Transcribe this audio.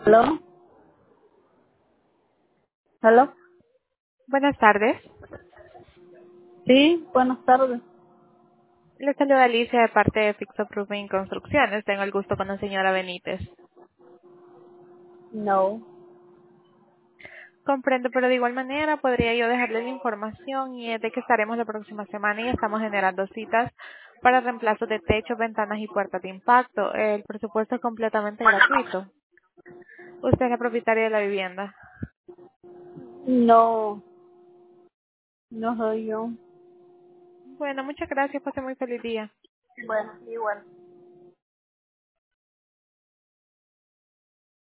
¿Aló? ¿Aló? Buenas tardes. Sí, buenas tardes. Le saluda Alicia de parte de Fix Approving Construcciones. Tengo el gusto con la señora Benítez. No. Comprendo, pero de igual manera podría yo dejarle la información y es de que estaremos la próxima semana y estamos generando citas para reemplazos de techos, ventanas y puertas de impacto. El presupuesto es completamente gratuito. Usted es la propietaria de la vivienda. No, no soy yo. Bueno, muchas gracias. Pase muy feliz día. Bueno, igual.